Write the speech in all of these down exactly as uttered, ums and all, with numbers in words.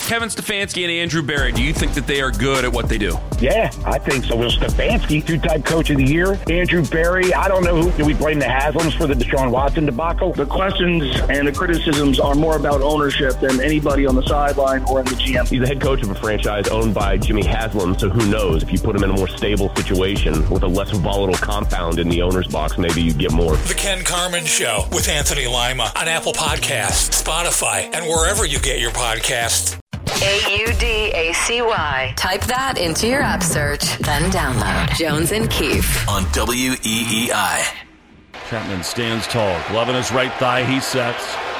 Kevin Stefanski and Andrew Berry, do you think that they are good at what they do? Yeah, I think so. Well, Stefanski, two-time coach of the year. Andrew Berry, I don't know who. Do we blame the Haslams for the Deshaun Watson debacle? The questions and the criticisms are more about ownership than anybody on the sideline or in the G M. He's the head coach of a franchise owned by Jimmy Haslam, so who knows? If you put him in a more stable situation with a less volatile compound in the owner's box, maybe you get more. The Ken Carman Show with Anthony Lima on Apple Podcasts, Spotify, and wherever you get your podcasts. A U D A C Y. Type that into your app search, then download Jones and Keefe on W E E I. Chapman stands tall. Glove on his right thigh. He sets.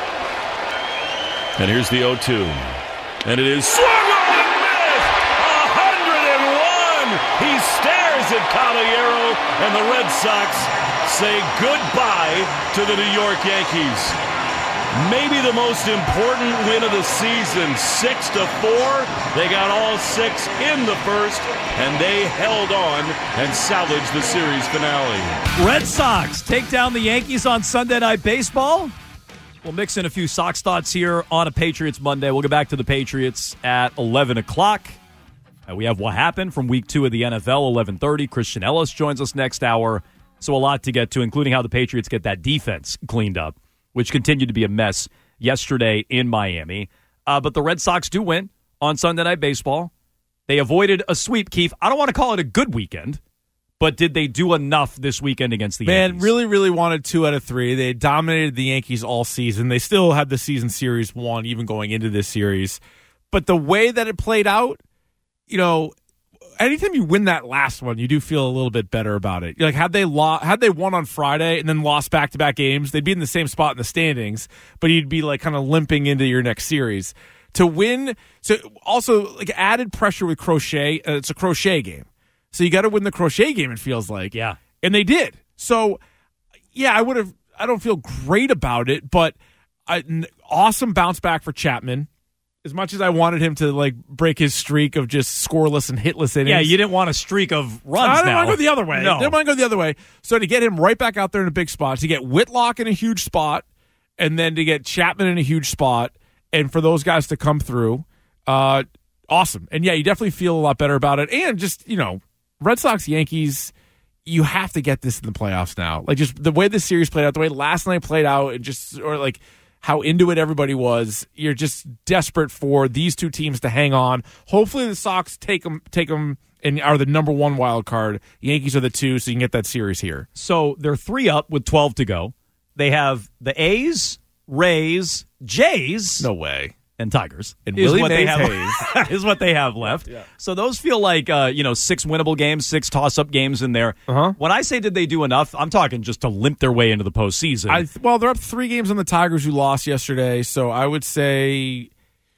And here's the oh two. And it is swung on and missed! one hundred one! He stares at Caballero, and the Red Sox say goodbye to the New York Yankees. Maybe the most important win of the season, six to four. They got all six in the first, and they held on and salvaged the series finale. Red Sox take down the Yankees on Sunday Night Baseball. We'll mix in a few Sox thoughts here on a Patriots Monday. We'll get back to the Patriots at eleven o'clock. Uh, we have what happened from week two of the N F L, eleven thirty. Christian Ellis joins us next hour. So a lot to get to, including how the Patriots get that defense cleaned up, which continued to be a mess yesterday in Miami. Uh, but the Red Sox do win on Sunday Night Baseball. They avoided a sweep, Keith. I don't want to call it a good weekend, but did they do enough this weekend against the Man, Yankees? Man, really, really wanted two out of three. They dominated the Yankees all season. They still had the season series won, even going into this series. But the way that it played out, you know, anytime you win that last one, you do feel a little bit better about it. Like had they lo- had they won on Friday and then lost back-to-back games, they'd be in the same spot in the standings, but you'd be like kind of limping into your next series. To win, so also like added pressure with Crochet. Uh, it's a Crochet game, so you got to win the Crochet game. It feels like, yeah, and they did. So yeah, I would have. I don't feel great about it, but an awesome bounce back for Chapman. As much as I wanted him to like break his streak of just scoreless and hitless innings. Yeah, you didn't want a streak of runs. I didn't now. want to go the other way. No. I didn't want to go the other way. So to get him right back out there in a big spot, to get Whitlock in a huge spot, and then to get Chapman in a huge spot, and for those guys to come through, uh, awesome. And yeah, you definitely feel a lot better about it. And just, you know, Red Sox, Yankees, you have to get this in the playoffs now. Like just the way this series played out, the way last night played out, and just or like. How into it everybody was. You're just desperate for these two teams to hang on. Hopefully the Sox take them, take them and are the number one wild card. The Yankees are the two, so you can get that series here. So they're three up with twelve to go. They have the A's, Rays, Jays. No way. And Tigers. And is Willie what Mays they have, is what they have left. Yeah. So those feel like uh, you know six winnable games, six toss-up games in there. Uh-huh. When I say did they do enough, I'm talking just to limp their way into the postseason. I, well, they're up three games on the Tigers who lost yesterday, so I would say,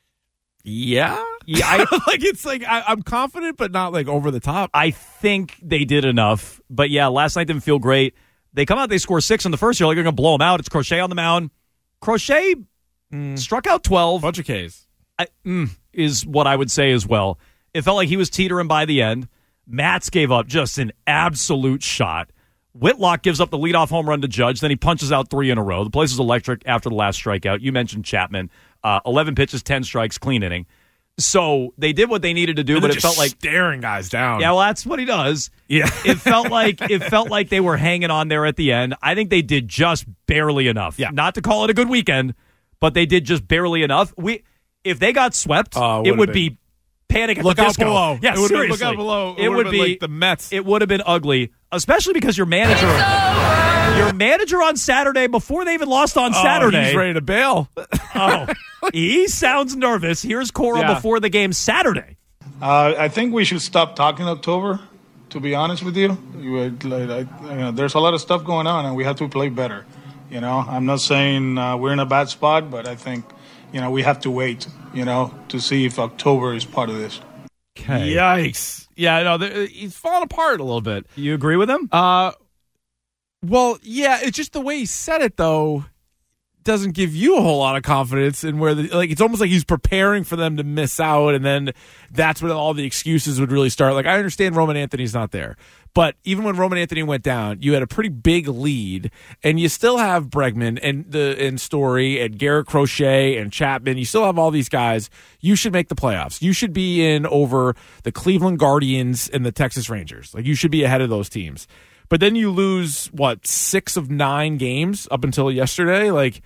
yeah. Yeah, I, like it's like I, I'm confident, but not like over the top. I think they did enough, but yeah, last night didn't feel great. They come out, they score six in the first. You're like, you're going to blow them out. It's Crochet on the mound. Crochet mm. struck out twelve. Bunch of Ks. I, mm, is what I would say as well. It felt like he was teetering by the end. Matz gave up just an absolute shot. Whitlock gives up the leadoff home run to Judge. Then he punches out three in a row. The place is electric after the last strikeout. You mentioned Chapman. Uh, eleven pitches, ten strikes, clean inning. So they did what they needed to do, and but it just felt like staring guys down. Yeah, well, that's what he does. Yeah, it felt like it felt like they were hanging on there at the end. I think they did just barely enough. Yeah. Not to call it a good weekend, but they did just barely enough. We, if they got swept, uh, it would been. be panic at look the out disco. below. Yeah, it would seriously. Look out below. It, it would been be like the Mets. It would have been ugly, especially because your manager, your manager on Saturday before they even lost on oh, Saturday, he's ready to bail. oh, he sounds nervous. Here's Cora yeah. before the game Saturday. Uh, I think we should stop talking October. To be honest with you, you, like, I, you know, there's a lot of stuff going on, and we have to play better. You know, I'm not saying uh, we're in a bad spot, but I think, you know, we have to wait, you know, to see if October is part of this. Okay. Yikes. Yeah, no, he's falling apart a little bit. You agree with him? Uh, well, yeah, it's just the way he said it, though. doesn't give you a whole lot of confidence in where the, like it's almost like he's preparing for them to miss out, and then that's when all the excuses would really start. Like I understand Roman Anthony's not there, but even when Roman Anthony went down, you had a pretty big lead, and you still have Bregman and the and Story and Garrett Crochet and Chapman. You still have all these guys. You should make the playoffs. You should be in over the Cleveland Guardians and the Texas Rangers. Like you should be ahead of those teams. But then you lose, what, six of nine games up until yesterday? Like,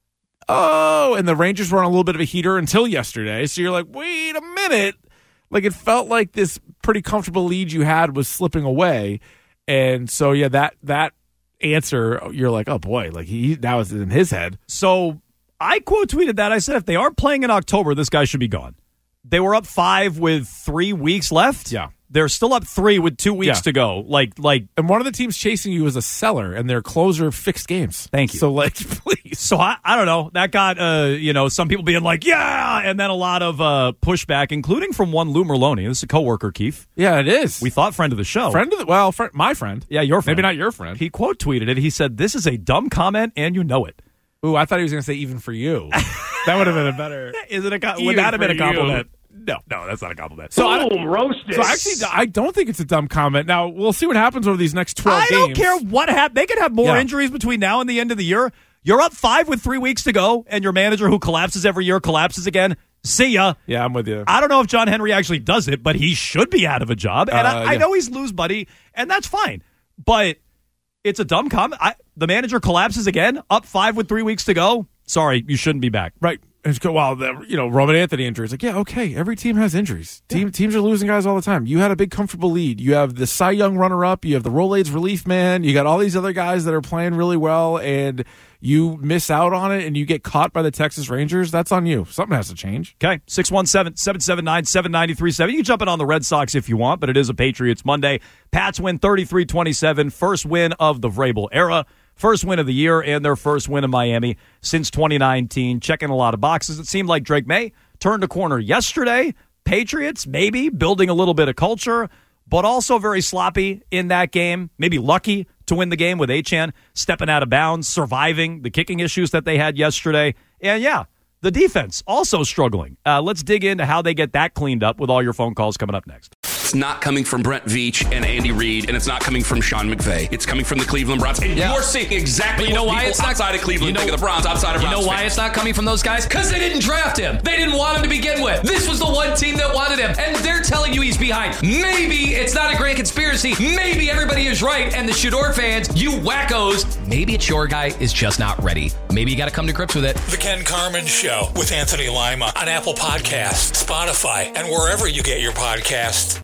oh, and the Rangers were on a little bit of a heater until yesterday. So you're like, wait a minute. Like, it felt like this pretty comfortable lead you had was slipping away. And so, yeah, that that answer, you're like, oh, boy, like he that was in his head. So I quote tweeted that. I said, if they aren't playing in October, this guy should be gone. They were up five with three weeks left. Yeah. They're still up three with two weeks Yeah. to go. Like, like, and one of the teams chasing you is a seller, and their closer fixed games. Thank you. So, like, please. So I, I don't know. That got uh, you know, some people being like, yeah, and then a lot of uh pushback, including from one Lou Merloni. This is a coworker, Keith. Yeah, it is. We thought friend of the show, friend of the well, friend, my friend. Yeah, your friend. Maybe not your friend. He quote tweeted it. He said, "This is a dumb comment, and you know it." Ooh, I thought he was going to say even for you. That would have been a better. Is it a? Co- Even would that have been a for compliment? you. No, no, that's not a compliment. So I, Boom, roasted. so actually, I don't think it's a dumb comment. Now we'll see what happens over these next twelve I games. don't care what happened. They could have more Yeah. injuries between now and the end of the year. You're up five with three weeks to go, and your manager, who collapses every year, collapses again. See ya. Yeah, I'm with you. I don't know if John Henry actually does it, but he should be out of a job. And Uh, I, I yeah. know he's lose buddy, and that's fine. But it's a dumb comment. I, the manager collapses again, up five with three weeks to go. Sorry, you shouldn't be back. Right. It's go, well, the, you know, Roman Anthony injuries. Like, yeah, okay. Every team has injuries. Team Teams are losing guys all the time. You had a big, comfortable lead. You have the Cy Young runner-up. You have the Rolaids relief man. You got all these other guys that are playing really well, and you miss out on it, and you get caught by the Texas Rangers. That's on you. Something has to change. Okay, six one seven, seven seven nine, seven nine three seven. You can jump in on the Red Sox if you want, but it is a Patriots Monday. Pats win thirty-three twenty-seven, first win of the Vrabel era. First win of the year and their first win in Miami since twenty nineteen. Checking a lot of boxes. It seemed like Drake May turned a corner yesterday. Patriots, maybe, building a little bit of culture, but also very sloppy in that game. Maybe lucky to win the game with Achane stepping out of bounds, surviving the kicking issues that they had yesterday. And, yeah, the defense also struggling. Uh, let's dig into how they get that cleaned up with all your phone calls coming up next. It's not coming from Brent Veach and Andy Reid, and it's not coming from Sean McVay. It's coming from the Cleveland Browns. And Yeah. you're seeing exactly But you know what why people it's not- outside of Cleveland you know- think of the Browns, outside of You Browns know why fans. it's not coming from those guys? Because they didn't draft him. They didn't want him to begin with. This was the one team that wanted him, and they're telling you he's behind. Maybe it's not a grand conspiracy. Maybe everybody is right, and the Shador fans, you wackos, maybe it's your guy is just not ready. Maybe you got to come to grips with it. The Ken Carman Show with Anthony Lima on Apple Podcasts, Spotify, and wherever you get your podcasts.